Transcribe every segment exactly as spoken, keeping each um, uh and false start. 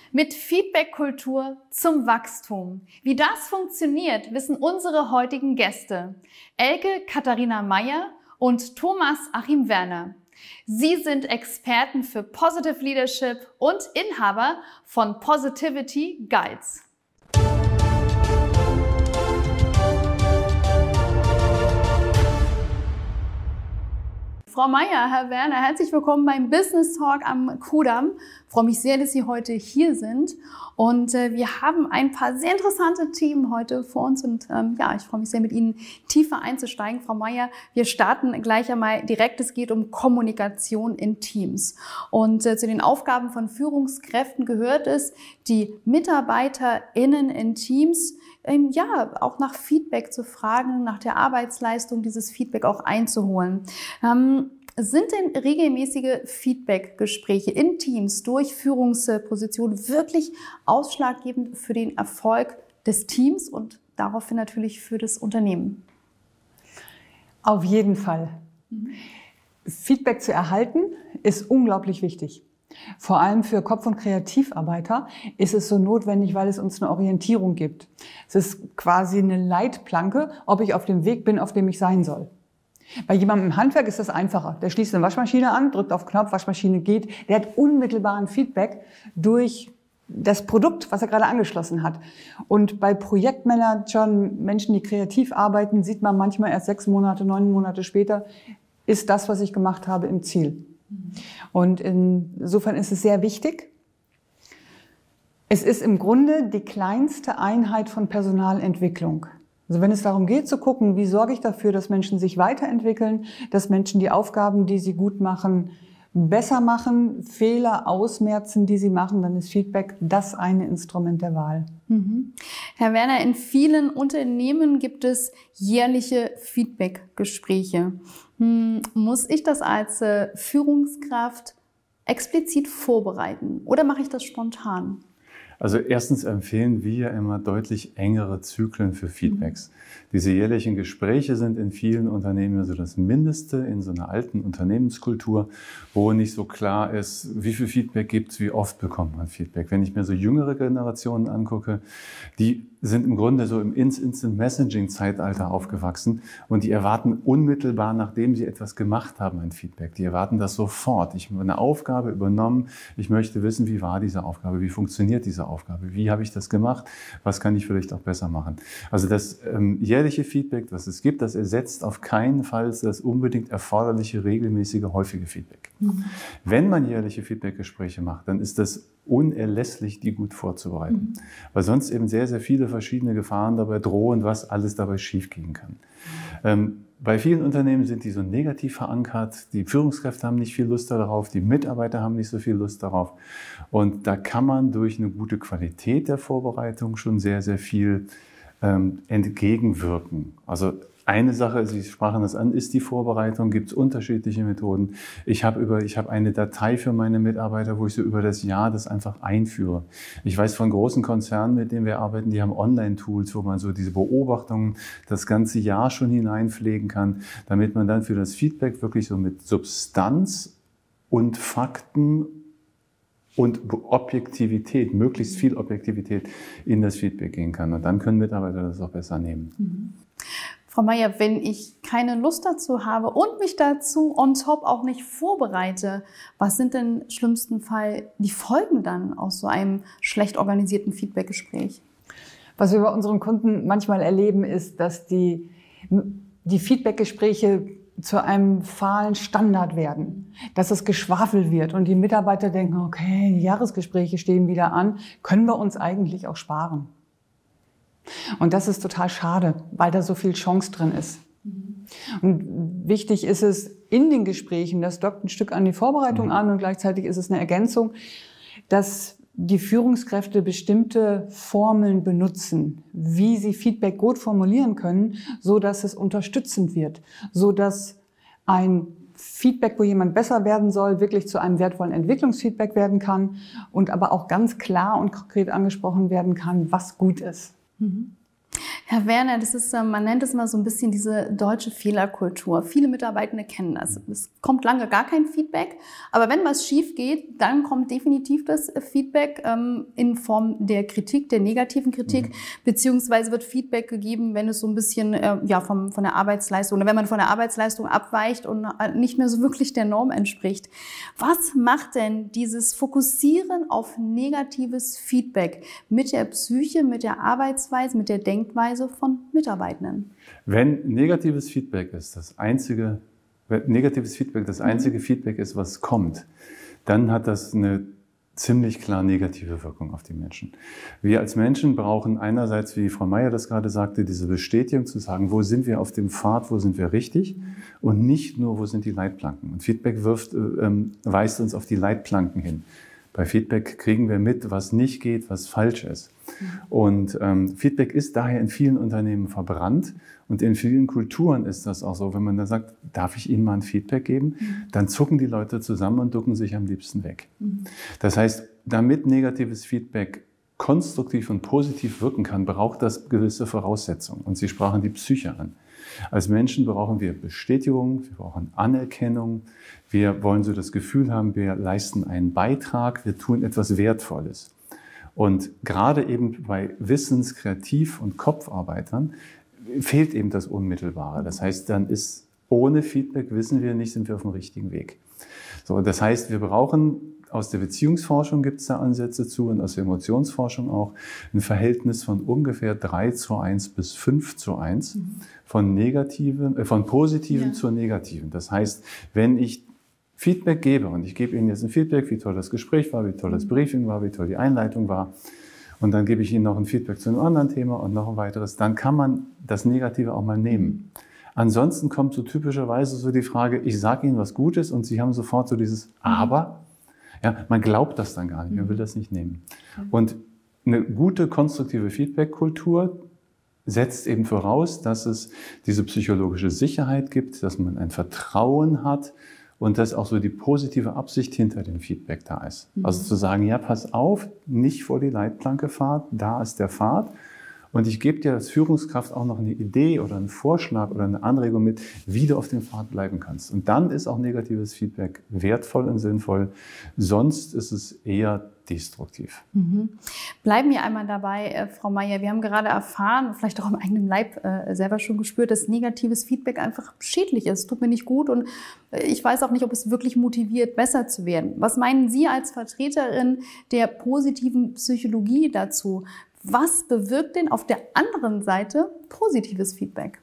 Mit Feedback-Kultur zum Wachstum. Wie das funktioniert, wissen unsere heutigen Gäste. Elke Katharina Meyer und Thomas Achim Werner. Sie sind Experten für Positive Leadership und Inhaber von Positivity Guides. Frau Meyer, Herr Werner, herzlich willkommen beim Business Talk am Kudamm. Ich freue mich sehr, dass Sie heute hier sind. Und äh, wir haben ein paar sehr interessante Themen heute vor uns. Und ähm, ja, ich freue mich sehr, mit Ihnen tiefer einzusteigen. Frau Meyer, wir starten gleich einmal direkt. Es geht um Kommunikation in Teams. Und äh, zu den Aufgaben von Führungskräften gehört es, die MitarbeiterInnen in Teams ähm, ja auch nach Feedback zu fragen, nach der Arbeitsleistung dieses Feedback auch einzuholen. Ähm, Sind denn regelmäßige Feedback-Gespräche in Teams durch Führungspositionen wirklich ausschlaggebend für den Erfolg des Teams und daraufhin natürlich für das Unternehmen? Auf jeden Fall. Mhm. Feedback zu erhalten ist unglaublich wichtig. Vor allem für Kopf- und Kreativarbeiter ist es so notwendig, weil es uns eine Orientierung gibt. Es ist quasi eine Leitplanke, ob ich auf dem Weg bin, auf dem ich sein soll. Bei jemandem im Handwerk ist das einfacher. Der schließt eine Waschmaschine an, drückt auf den Knopf, Waschmaschine geht. Der hat unmittelbaren Feedback durch das Produkt, was er gerade angeschlossen hat. Und bei Projektmanagern, Menschen, die kreativ arbeiten, sieht man manchmal erst sechs Monate, neun Monate später, ist das, was ich gemacht habe, im Ziel. Und insofern ist es sehr wichtig. Es ist im Grunde die kleinste Einheit von Personalentwicklung. Also wenn es darum geht zu gucken, wie sorge ich dafür, dass Menschen sich weiterentwickeln, dass Menschen die Aufgaben, die sie gut machen, besser machen, Fehler ausmerzen, die sie machen, dann ist Feedback das eine Instrument der Wahl. Mhm. Herr Werner, in vielen Unternehmen gibt es jährliche Feedback-Gespräche. Hm, muss ich das als äh, Führungskraft explizit vorbereiten oder mache ich das spontan? Also erstens empfehlen wir immer deutlich engere Zyklen für Feedbacks. Diese jährlichen Gespräche sind in vielen Unternehmen so das Mindeste in so einer alten Unternehmenskultur, wo nicht so klar ist, wie viel Feedback gibt es, wie oft bekommt man Feedback. Wenn ich mir so jüngere Generationen angucke, die sind im Grunde so im Instant-Messaging-Zeitalter aufgewachsen und die erwarten unmittelbar, nachdem sie etwas gemacht haben, ein Feedback. Die erwarten das sofort. Ich habe eine Aufgabe übernommen. Ich möchte wissen, wie war diese Aufgabe? Wie funktioniert diese Aufgabe? Wie habe ich das gemacht? Was kann ich vielleicht auch besser machen? Also das ähm, jährliche Feedback, was es gibt, das ersetzt auf keinen Fall das unbedingt erforderliche, regelmäßige, häufige Feedback. Mhm. Wenn man jährliche Feedback-Gespräche macht, dann ist das unerlässlich, die gut vorzubereiten. Mhm. Weil sonst eben sehr, sehr viele verschiedene Gefahren dabei drohen, was alles dabei schiefgehen kann. Ähm, bei vielen Unternehmen sind die so negativ verankert. Die Führungskräfte haben nicht viel Lust darauf, die Mitarbeiter haben nicht so viel Lust darauf. Und da kann man durch eine gute Qualität der Vorbereitung schon sehr, sehr viel ähm, entgegenwirken. Also eine Sache, Sie sprachen das an, ist die Vorbereitung, gibt es unterschiedliche Methoden. Ich habe über, ich habe eine Datei für meine Mitarbeiter, wo ich so über das Jahr das einfach einführe. Ich weiß von großen Konzernen, mit denen wir arbeiten, die haben Online-Tools, wo man so diese Beobachtungen das ganze Jahr schon hineinpflegen kann, damit man dann für das Feedback wirklich so mit Substanz und Fakten und Objektivität, möglichst viel Objektivität in das Feedback gehen kann. Und dann können Mitarbeiter das auch besser nehmen. Mhm. Frau Meyer, wenn ich keine Lust dazu habe und mich dazu on top auch nicht vorbereite, was sind denn im schlimmsten Fall die Folgen dann aus so einem schlecht organisierten Feedbackgespräch? Was wir bei unseren Kunden manchmal erleben, ist, dass die, die Feedbackgespräche zu einem fahlen Standard werden, dass es geschwafelt wird und die Mitarbeiter denken, okay, die Jahresgespräche stehen wieder an, können wir uns eigentlich auch sparen. Und das ist total schade, weil da so viel Chance drin ist. Mhm. Und wichtig ist es in den Gesprächen, das dockt ein Stück an die Vorbereitung mhm. an und gleichzeitig ist es eine Ergänzung, dass die Führungskräfte bestimmte Formeln benutzen, wie sie Feedback gut formulieren können, so dass es unterstützend wird, so dass ein Feedback, wo jemand besser werden soll, wirklich zu einem wertvollen Entwicklungsfeedback werden kann und aber auch ganz klar und konkret angesprochen werden kann, was gut ist. Herr Werner, das ist, man nennt es immer so ein bisschen diese deutsche Fehlerkultur. Viele Mitarbeitende kennen das. Es kommt lange gar kein Feedback, aber wenn was schief geht, dann kommt definitiv das Feedback ähm, in Form der Kritik, der negativen Kritik, mhm. beziehungsweise wird Feedback gegeben, wenn es so ein bisschen äh, ja vom, von der Arbeitsleistung oder wenn man von der Arbeitsleistung abweicht und nicht mehr so wirklich der Norm entspricht. Was macht denn dieses Fokussieren auf negatives Feedback mit der Psyche, mit der Arbeitsweise, mit der Denkweise von Mitarbeitenden? Wenn negatives Feedback ist, das einzige, wenn negatives Feedback das einzige mhm. Feedback ist, was kommt, dann hat das eine ziemlich klar negative Wirkung auf die Menschen. Wir als Menschen brauchen einerseits, wie Frau Meier das gerade sagte, diese Bestätigung zu sagen, wo sind wir auf dem Pfad, wo sind wir richtig mhm. und nicht nur, wo sind die Leitplanken. Und Feedback wirft, ähm, weist uns auf die Leitplanken hin. Bei Feedback kriegen wir mit, was nicht geht, was falsch ist. Und ähm, Feedback ist daher in vielen Unternehmen verbrannt und in vielen Kulturen ist das auch so. Wenn man da sagt, darf ich Ihnen mal ein Feedback geben, mhm. dann zucken die Leute zusammen und ducken sich am liebsten weg. Mhm. Das heißt, damit negatives Feedback konstruktiv und positiv wirken kann, braucht das gewisse Voraussetzungen. Und Sie sprachen die Psyche an. Als Menschen brauchen wir Bestätigung, wir brauchen Anerkennung, wir wollen so das Gefühl haben, wir leisten einen Beitrag, wir tun etwas Wertvolles. Und gerade eben bei Wissens-, Kreativ- und Kopfarbeitern fehlt eben das Unmittelbare. Das heißt, dann ist ohne Feedback, wissen wir nicht, sind wir auf dem richtigen Weg. So, das heißt, wir brauchen, aus der Beziehungsforschung gibt es da Ansätze zu und aus der Emotionsforschung auch, ein Verhältnis von ungefähr drei zu eins bis fünf zu eins von negativen, äh, von positiven ja. zu negativen. Das heißt, wenn ich Feedback gebe und ich gebe Ihnen jetzt ein Feedback, wie toll das Gespräch war, wie toll das Briefing war, wie toll die Einleitung war und dann gebe ich Ihnen noch ein Feedback zu einem anderen Thema und noch ein weiteres, dann kann man das Negative auch mal nehmen. Ansonsten kommt so typischerweise so die Frage, ich sage Ihnen was Gutes und Sie haben sofort so dieses Aber. Ja, man glaubt das dann gar nicht, man will das nicht nehmen. Und eine gute, konstruktive Feedback-Kultur setzt eben voraus, dass es diese psychologische Sicherheit gibt, dass man ein Vertrauen hat und dass auch so die positive Absicht hinter dem Feedback da ist. Mhm. Also zu sagen, ja, pass auf, nicht vor die Leitplanke Pfad, da ist der Pfad. Und ich gebe dir als Führungskraft auch noch eine Idee oder einen Vorschlag oder eine Anregung mit, wie du auf dem Pfad bleiben kannst. Und dann ist auch negatives Feedback wertvoll und sinnvoll. Sonst ist es eher destruktiv. Mhm. Bleiben wir einmal dabei, äh, Frau Meier. Wir haben gerade erfahren, vielleicht auch im eigenen Leib äh, selber schon gespürt, dass negatives Feedback einfach schädlich ist. Tut mir nicht gut und äh, ich weiß auch nicht, ob es wirklich motiviert, besser zu werden. Was meinen Sie als Vertreterin der positiven Psychologie dazu? Was bewirkt denn auf der anderen Seite positives Feedback?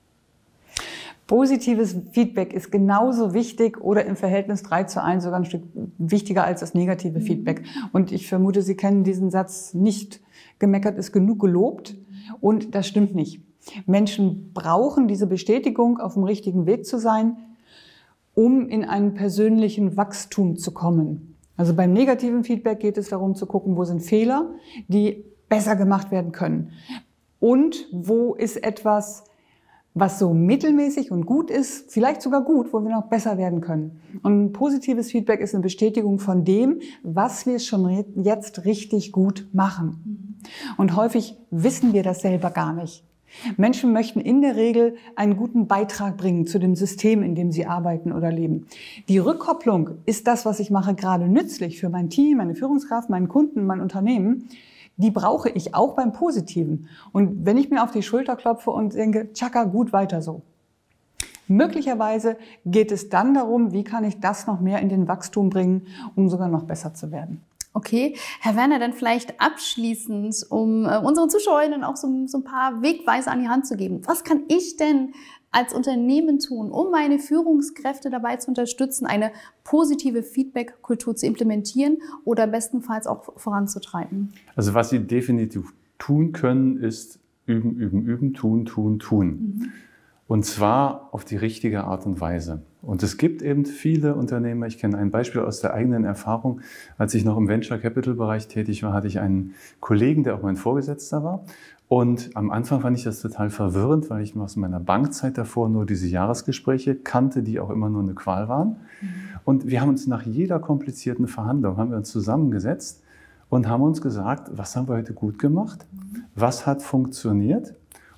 Positives Feedback ist genauso wichtig oder im Verhältnis drei zu eins sogar ein Stück wichtiger als das negative Feedback. Und ich vermute, Sie kennen diesen Satz nicht. Gemeckert ist genug gelobt. Und das stimmt nicht. Menschen brauchen diese Bestätigung, auf dem richtigen Weg zu sein, um in einen persönlichen Wachstum zu kommen. Also beim negativen Feedback geht es darum zu gucken, wo sind Fehler, die besser gemacht werden können. Und wo ist etwas, was so mittelmäßig und gut ist, vielleicht sogar gut, wo wir noch besser werden können. Und positives Feedback ist eine Bestätigung von dem, was wir schon jetzt richtig gut machen. Und häufig wissen wir das selber gar nicht. Menschen möchten in der Regel einen guten Beitrag bringen zu dem System, in dem sie arbeiten oder leben. Die Rückkopplung, ist das, was ich mache, gerade nützlich für mein Team, meine Führungskraft, meinen Kunden, mein Unternehmen, die brauche ich auch beim Positiven. Und wenn ich mir auf die Schulter klopfe und denke, tschakka, gut, weiter so. Möglicherweise geht es dann darum, wie kann ich das noch mehr in den Wachstum bringen, um sogar noch besser zu werden. Okay, Herr Werner, dann vielleicht abschließend, um äh, unseren Zuschauerinnen auch so, so ein paar Wegweiser an die Hand zu geben. Was kann ich denn als Unternehmen tun, um meine Führungskräfte dabei zu unterstützen, eine positive Feedback-Kultur zu implementieren oder bestenfalls auch voranzutreiben? Also was Sie definitiv tun können, ist üben, üben, üben, tun, tun, tun. Mhm. Und zwar auf die richtige Art und Weise. Und es gibt eben viele Unternehmer, ich kenne ein Beispiel aus der eigenen Erfahrung, als ich noch im Venture Capital Bereich tätig war, hatte ich einen Kollegen, der auch mein Vorgesetzter war. Und am Anfang fand ich das total verwirrend, weil ich aus meiner Bankzeit davor nur diese Jahresgespräche kannte, die auch immer nur eine Qual waren. Mhm. Und wir haben uns nach jeder komplizierten Verhandlung, haben wir uns zusammengesetzt und haben uns gesagt, was haben wir heute gut gemacht, mhm. was hat funktioniert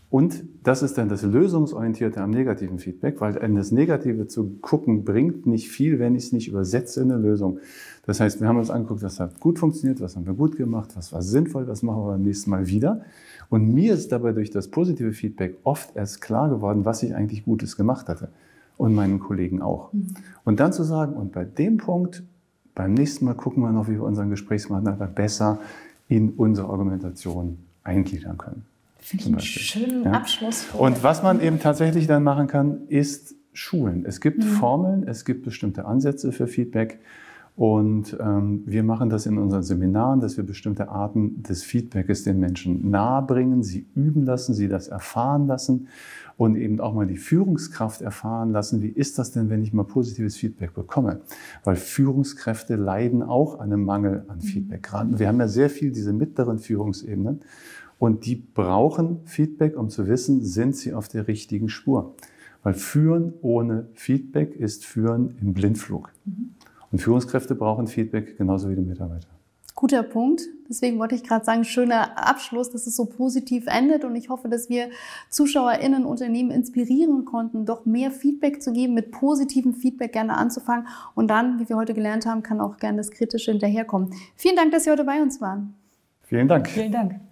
Und das ist dann das Lösungsorientierte am negativen Feedback, weil in das Negative zu gucken bringt nicht viel, wenn ich es nicht übersetze in eine Lösung. Das heißt, wir haben uns angeguckt, was hat gut funktioniert, was haben wir gut gemacht, was war sinnvoll, was machen wir beim nächsten Mal wieder. Und mir ist dabei durch das positive Feedback oft erst klar geworden, was ich eigentlich Gutes gemacht hatte. Und meinen Kollegen auch. Mhm. Und dann zu sagen, und bei dem Punkt, beim nächsten Mal gucken wir noch, wie wir unseren Gesprächspartner besser in unsere Argumentation eingliedern können. Finde ich einen schönen ja. Abschluss. Und was man eben tatsächlich dann machen kann, ist schulen. Es gibt mhm. Formeln, es gibt bestimmte Ansätze für Feedback. Und ähm, wir machen das in unseren Seminaren, dass wir bestimmte Arten des Feedbacks den Menschen nahebringen, sie üben lassen, sie das erfahren lassen und eben auch mal die Führungskraft erfahren lassen, wie ist das denn, wenn ich mal positives Feedback bekomme? Weil Führungskräfte leiden auch an einem Mangel an Feedback. Gerade wir haben ja sehr viel diese mittleren Führungsebenen und die brauchen Feedback, um zu wissen, sind sie auf der richtigen Spur. Weil Führen ohne Feedback ist Führen im Blindflug. Mhm. Und Führungskräfte brauchen Feedback genauso wie die Mitarbeiter. Guter Punkt. Deswegen wollte ich gerade sagen, schöner Abschluss, dass es so positiv endet. Und ich hoffe, dass wir ZuschauerInnen, Unternehmen inspirieren konnten, doch mehr Feedback zu geben, mit positivem Feedback gerne anzufangen. Und dann, wie wir heute gelernt haben, kann auch gerne das Kritische hinterherkommen. Vielen Dank, dass Sie heute bei uns waren. Vielen Dank. Vielen Dank.